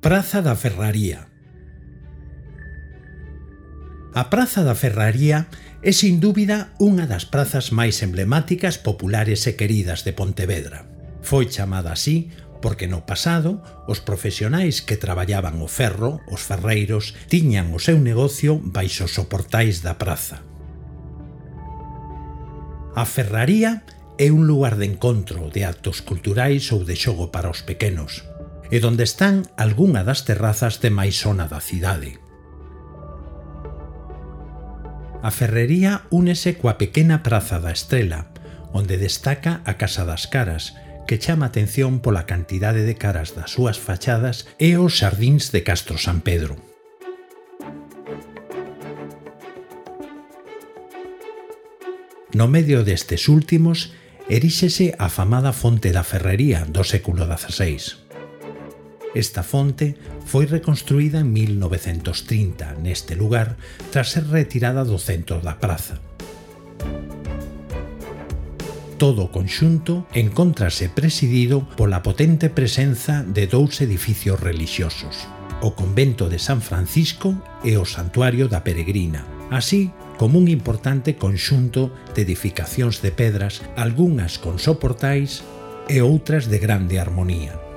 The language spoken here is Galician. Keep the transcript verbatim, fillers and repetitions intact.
Praza da Ferraría. A Praza da Ferraría é sin dúbida unha das prazas máis emblemáticas, populares e queridas de Pontevedra. Foi chamada así porque no pasado os profesionais que traballaban o ferro, os ferreiros, tiñan o seu negocio baixo os soportais da praza. A ferraría é un lugar de encontro, de actos culturais ou de xogo para os pequenos, e donde están algunha das terrazas de máis zona da cidade. A ferrería únese coa pequena Praza da Estrela, onde destaca a Casa das Caras, que chama atención pola cantidade de caras das súas fachadas, e os xardíns de Castro San Pedro. No medio destes últimos eríxese a afamada Fonte da Ferrería do século dezaseis. Esta fonte foi reconstruída en mil novecentos trinta neste lugar tras ser retirada do centro da praza. Todo o conxunto encóntrase presidido pola potente presenza de dous edificios relixiosos, o Convento de San Francisco e o Santuario da Peregrina, así como un importante conxunto de edificacións de pedras, algunhas con soportais e outras de grande armonía.